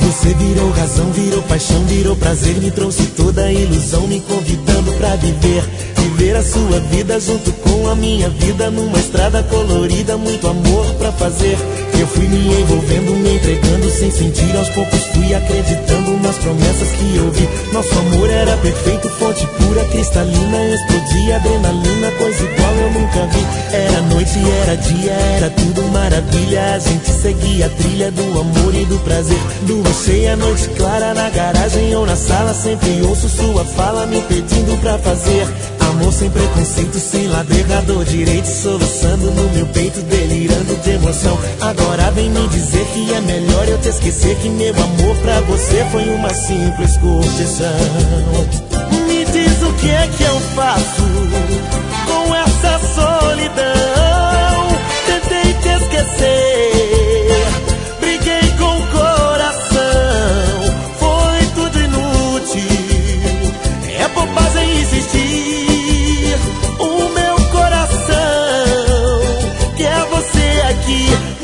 Você virou razão, virou paixão, virou prazer, me trouxe toda a ilusão, me convidando pra viver. Viver a sua vida junto com a minha vida, numa estrada colorida, muito amor pra fazer. Eu fui me envolvendo, me entregando sem sentir, aos poucos fui acreditando nas promessas que ouvi. Nosso amor era perfeito, fonte pura, cristalina, explodia adrenalina, coisa igual eu nunca vi. Era noite, era dia, era tudo maravilha, a gente seguia a trilha do amor e do prazer. Lua cheia, noite clara, na garagem ou na sala, sempre ouço sua fala me pedindo pra fazer amor sem preconceito, sem lado errado ou direito, soluçando no meu peito, delirando de emoção. Agora vem me dizer que é melhor eu te esquecer, que meu amor pra você foi uma simples curtição. Me diz o que é que eu faço com essa solidão. Tentei te esquecer, briguei com o coração, foi tudo inútil, é bobagem insistir. O meu coração quer você aqui.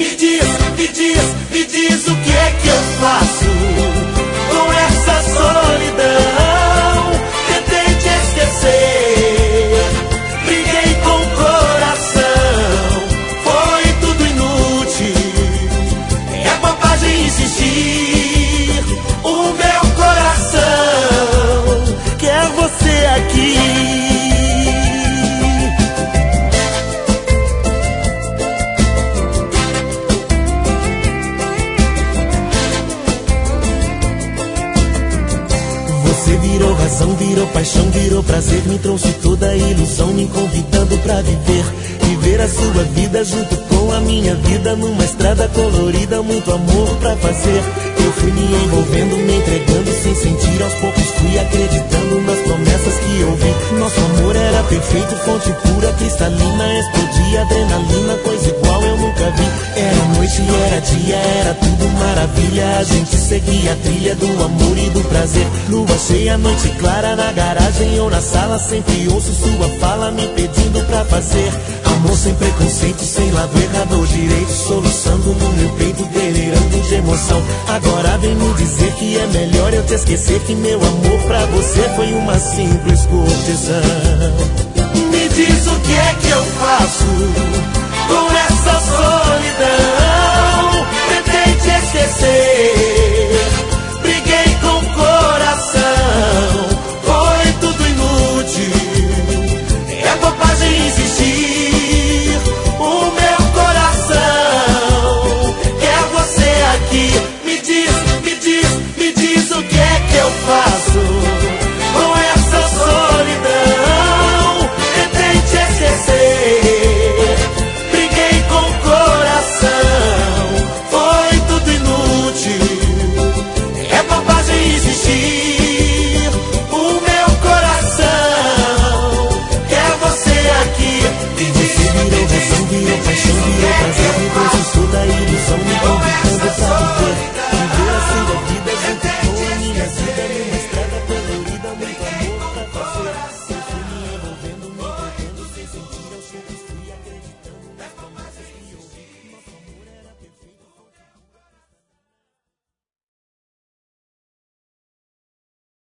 Me diz o que é que eu faço com essa solidão. Tentei te esquecer, briguei com o coração, foi tudo inútil, é bobagem insistir. O meu coração quer você aqui. Você virou razão, virou paixão, virou prazer, me trouxe toda a ilusão, me convidando pra viver. Viver a sua vida junto com a minha vida, numa estrada colorida, muito amor pra fazer. Eu fui me envolvendo, me entregando sem sentir, aos poucos fui acreditando nas promessas que ouvi. Nosso amor era perfeito, fonte pura, cristalina, explodia adrenalina, coisa igual eu nunca vi. Era noite, era dia, era tudo maravilha, a gente seguia a trilha do amor e do prazer. Lua cheia, noite clara, na garagem ou na sala, sempre ouço sua fala me pedindo pra fazer amor sem preconceito, sem lado errado ou direito, soluçando no meu peito, delirando de emoção. Agora vem me dizer que é melhor eu te esquecer, que meu amor pra você foi uma simples curtição. Me diz o que é que eu faço com essa solidão. Tentei te esquecer,